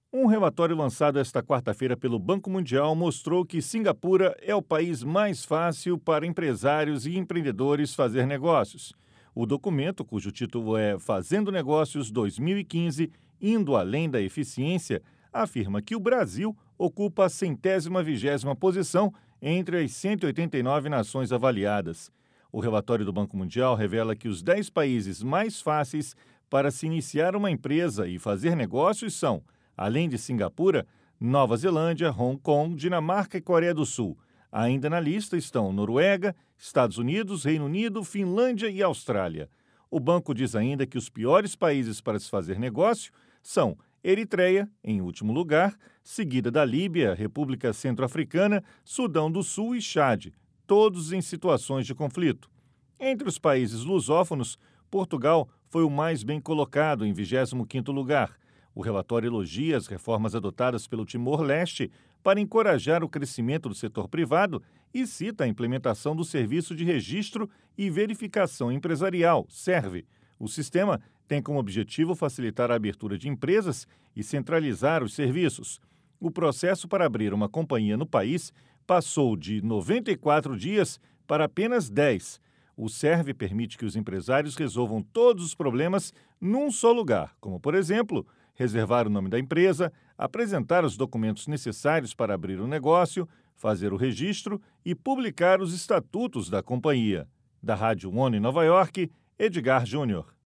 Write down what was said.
Um relatório lançado esta quarta-feira pelo Banco Mundial mostrou que Singapura é o país mais fácil para empresários e empreendedores fazer negócios. O documento, cujo título é Fazendo Negócios 2015, Indo Além da Eficiência, afirma que o Brasil ocupa a 120ª posição entre as 189 nações avaliadas. O relatório do Banco Mundial revela que os 10 países mais fáceis para se iniciar uma empresa e fazer negócios são, além de Singapura, Nova Zelândia, Hong Kong, Dinamarca e Coreia do Sul. Ainda na lista estão Noruega, Estados Unidos, Reino Unido, Finlândia e Austrália. O banco diz ainda que os piores países para se fazer negócio são Eritreia, em último lugar, seguida da Líbia, República Centro-Africana, Sudão do Sul e Chad, todos em situações de conflito. Entre os países lusófonos, Portugal foi o mais bem colocado, em 25º lugar. O relatório elogia as reformas adotadas pelo Timor-Leste para encorajar o crescimento do setor privado e cita a implementação do Serviço de Registro e Verificação Empresarial, SERVE. O sistema tem como objetivo facilitar a abertura de empresas e centralizar os serviços. O processo para abrir uma companhia no país passou de 94 dias para apenas 10. O SERVE permite que os empresários resolvam todos os problemas num só lugar, como, por exemplo, reservar o nome da empresa, apresentar os documentos necessários para abrir o negócio, fazer o registro e publicar os estatutos da companhia. Da Rádio One em Nova York, Edgar Júnior.